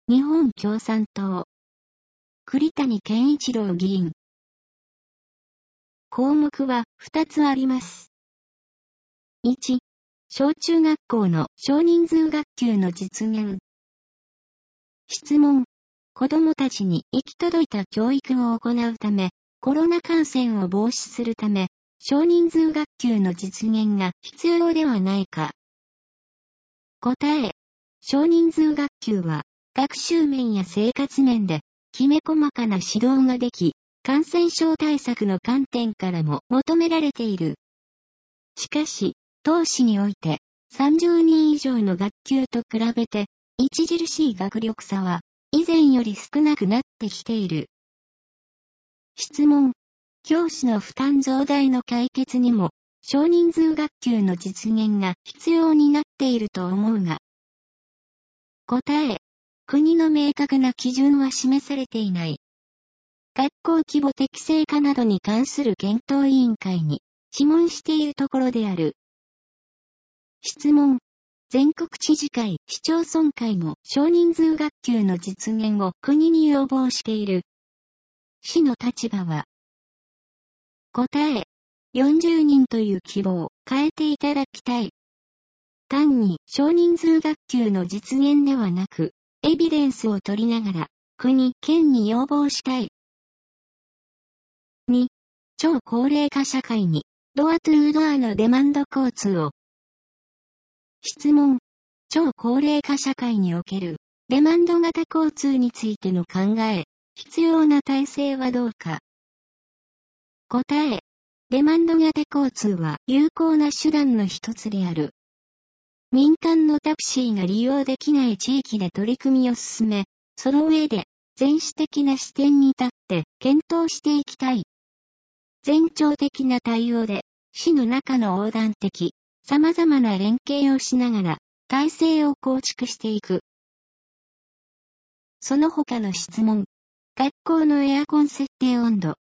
日本共産党。栗谷健一郎議員。項目は2つあります。1、小中学校の少人数学級の実現。質問。子どもたちに行き届いた教育を行うため、コロナ感染を防止するため、少人数学級の実現が必要ではないか。答え。少人数学級は、学習面や生活面で、きめ細かな指導ができ、感染症対策の観点からも求められている。しかし、当市において、30人以上の学級と比べて、著しい学力差は、以前より少なくなってきている。質問。教師の負担増大の解決にも、少人数学級の実現が必要になっていると思うが。答え。国の明確な基準は示されていない。学校規模適正化などに関する検討委員会に諮問しているところである。質問。全国知事会、市町村会も少人数学級の実現を国に要望している。市の立場は。答え。40人という規模を変えていただきたい。単に少人数学級の実現ではなく、エビデンスを取りながら、国、県に要望したい。2、超高齢化社会に、ドアトゥードアのデマンド交通を。質問。超高齢化社会における、デマンド型交通についての考え、必要な体制はどうか。答え。デマンド型交通は有効な手段の一つである。民間のタクシーが利用できない地域で取り組みを進め、その上で、全市的な視点に立って検討していきたい。全庁的な対応で、市の中の横断的、様々な連携をしながら、体制を構築していく。その他の質問。学校のエアコン設定温度、